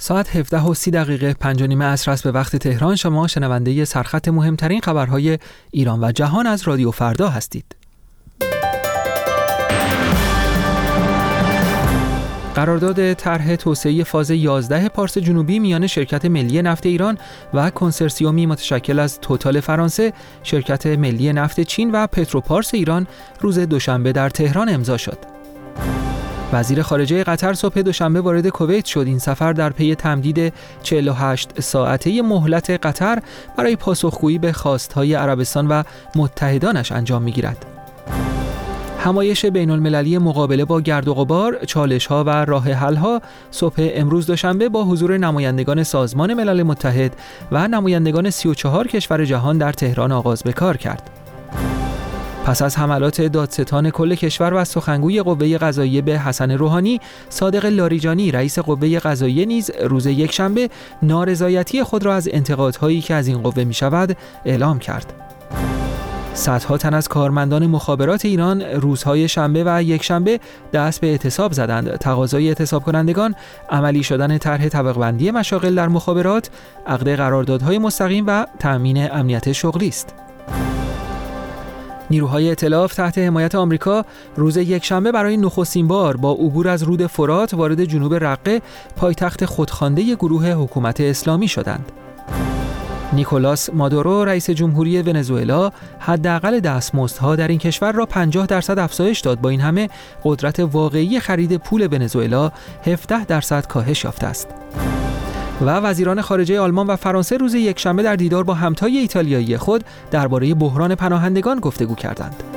ساعت 17:30 5:30 عصر است به وقت تهران. شما شنونده سرخط مهمترین خبرهای ایران و جهان از رادیو فردا هستید. قرارداد طرح توسعه فاز 11 پارس جنوبی میان شرکت ملی نفت ایران و کنسرسیومی متشکل از توتال فرانسه، شرکت ملی نفت چین و پتروپارس ایران روز دوشنبه در تهران امضا شد. وزیر خارجه قطر صبح دوشنبه وارد کویت شد. این سفر در پی تمدید 48 ساعته مهلت قطر برای پاسخگویی به خواستهای عربستان و متحدانش انجام می‌گیرد. همایش بین‌المللی مقابله با گرد و غبار، چالش‌ها و راه حل‌ها صبح امروز دوشنبه با حضور نمایندگان سازمان ملل متحد و نمایندگان 34 کشور جهان در تهران آغاز به کار کرد. پس از حملات دادستان کل کشور و سخنگوی قوه قضاییه به حسن روحانی، صادق لاریجانی رئیس قوه قضاییه نیز روز یکشنبه نارضایتی خود را از انتقادهایی که از این قوه می‌شود اعلام کرد. صدها تن از کارمندان مخابرات ایران روزهای شنبه و یکشنبه دست به اعتصاب زدند. تقاضای اعتصاب کنندگان عملی شدن طرح طبقه بندی مشاغل در مخابرات، عقد قراردادهای مستقیم و تأمین امنیت شغلی است. نیروهای ائتلاف تحت حمایت آمریکا روز یکشنبه برای نخستین بار با عبور از رود فرات وارد جنوب رقه، پایتخت خودخوانده گروه حکومت اسلامی شدند. نیکولاس مادورو رئیس جمهوری ونزوئلا حداقل دستمزدها در این کشور را 50% افزایش داد. با این همه قدرت واقعی خرید پول ونزوئلا 17% کاهش یافته است. و وزیران خارجه آلمان و فرانسه روز یکشنبه در دیدار با همتای ایتالیایی خود درباره بحران پناهندگان گفتگو کردند.